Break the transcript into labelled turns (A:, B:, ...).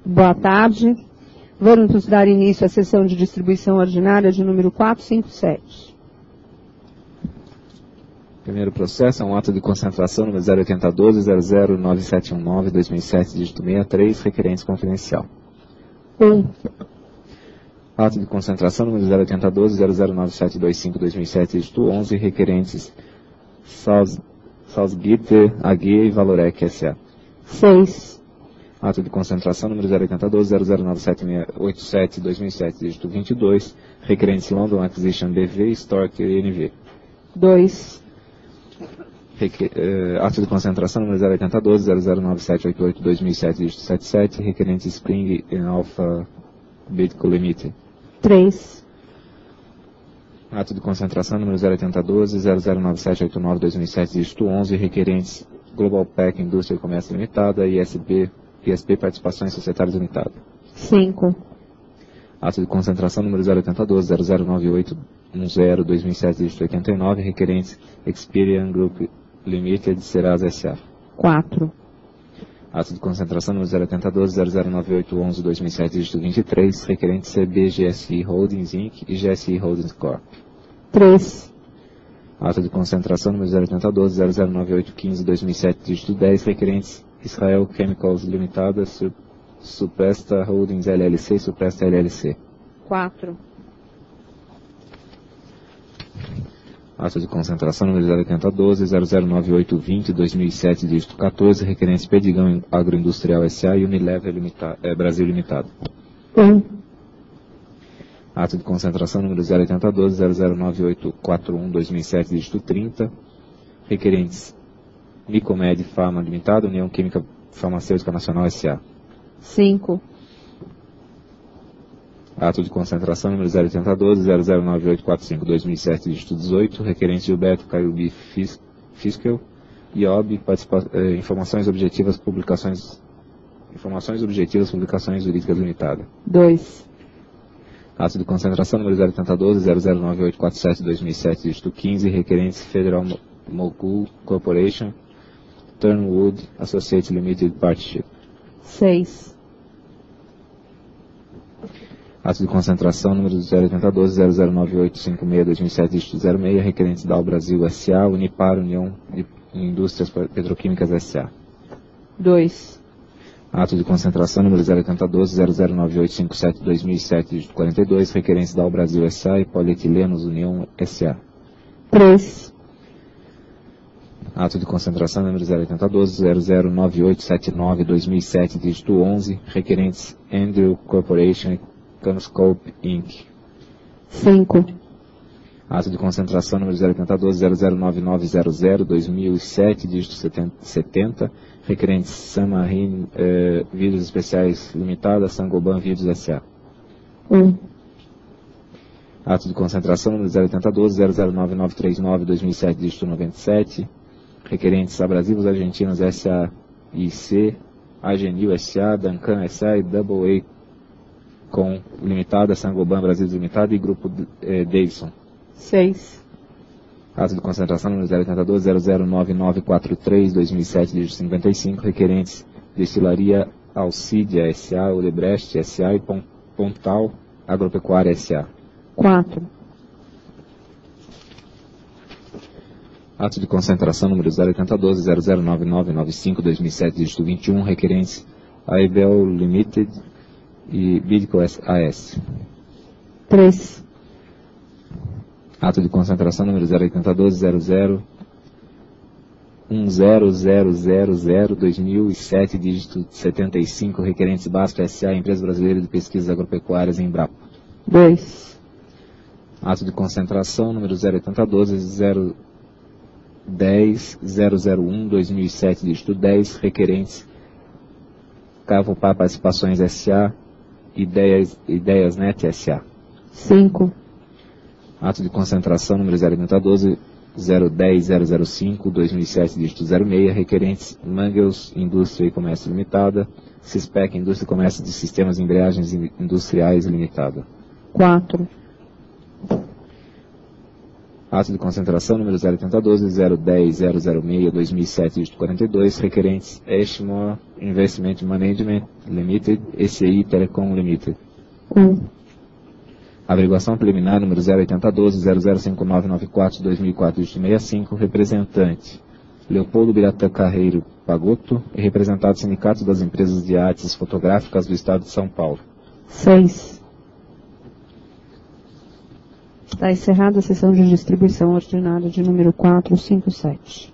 A: Boa tarde. Vamos dar início à sessão de distribuição ordinária de número 457.
B: Primeiro processo é um ato de concentração número 08012-00971-2007, dígito 63, requerentes confidencial. Ato de concentração número 08012-00972-5-2007, dígito 11, requerentes Salzgitter AG e Valorec S.A.
A: 6.
B: Ato de concentração número 08012-0097687-2007, dígito 22, requerentes London Acquisition BV, Stork e NV.
A: 2.
B: Ato de concentração número 08012-0097888-2007, dígito 77, requerente Spring e Alpha Bidco Limited.
A: 3.
B: Ato de concentração número 08012-009789-2007, dígito 11, requerentes Global Pack Indústria e Comércio Limitada e ISP Participações Societárias Limitada.
A: 5.
B: Ato de concentração número 08012-009810-2007, dígito 89, requerentes Experian Group Limited, Serasa S.A.
A: 4.
B: Ato de concentração número 08012-009811-2007, dígito 23, requerentes CBGSI Holdings Inc. e GSI Holdings Corp.
A: 3.
B: Ato de concentração número 08012-009815-2007, dígito 10, requerentes Israel Chemicals Limitada, Supresta Holdings LLC e Supresta LLC.
A: 4.
B: Ato de concentração número 08012-009820-2007, dígito 14, requerentes Pedigão Agroindustrial S.A. e Unilever Brasil Limitado.
A: 1.
B: Ato de concentração número 08012-009841-2007, dígito 30, requerentes Micomed Pharma Limitada, União Química Farmacêutica Nacional S.A.
A: 5.
B: Ato de concentração número 08012-009845-2007, dígito 18, requerentes Gilberto Caiubi Fiscal, IOB, Informações Objetivas Publicações Jurídicas Limitada.
A: 2.
B: Ato de concentração número 08012-009847-2007, dígito 15, requerentes Federal Mogul Corporation, Turnwood Associates Limited Partnership.
A: 6.
B: Ato de concentração número 08012-009856-2007, dígito 06, requerentes Dow Brasil S.A., Unipar União de Indústrias Petroquímicas S.A.
A: 2.
B: Ato de concentração número 08012-009857-2007, dígito 42, requerentes Dow Brasil S.A. e Polietilenos União S.A.
A: 3.
B: Ato de concentração número 08012-009879-2007, dígito 11, requerentes Andrew Corporation e Canoscope Inc.
A: 5.
B: Ato de concentração número 08012-009900-2007, dígito 70, requerentes Samarine Vidros Especiais Limitada, Sangoban Vidros S.A.
A: 1.
B: Ato de concentração número 08012-009939-2007, dígito 97, requerentes Abrasivos Argentinos S.A.I.C., Agenil S.A., Duncan S.A. e Double A com Limitada, Sangoban Brasil Limitada e Grupo Davidson. 6. Ato de concentração número 082-009943-2007, dígito 55, requerentes Destilaria Alcídia S.A., Odebrecht S.A. e Pontal Agropecuária S.A.
A: 4.
B: Ato de concentração número 08012-009995-2007, dígito 21, requerentes Aibel Limited e Bidco AS.
A: 3.
B: Ato de concentração número 082-001000-2007, dígito 75, requerentes Basto S.A., Empresa Brasileira de Pesquisas Agropecuárias, Embrapa.
A: 2.
B: Ato de concentração número 082-010-001-2007, dígito 10, requerentes Cavopar Participações S.A. Ideias Net S.A.
A: 5.
B: Ato de concentração número 082-010-005-2007, dígito 06, requerentes Mangels Indústria e Comércio Limitada, Cispec Indústria e Comércio de Sistemas e Embreagens Industriais Limitada.
A: 4.
B: Ato de concentração número 08012, 010, 006, 2007, dígito 42, requerentes Ashmore Investment Management Limited, ECI Telecom Limited.
A: 1.
B: Averiguação preliminar número 08012, 005994, 2004, dígito 65, representante Leopoldo Birata Carreiro Pagotto e representado Sindicato das Empresas de Artes Fotográficas do Estado de São Paulo.
A: 6. Está encerrada a sessão de distribuição ordinária de número 457.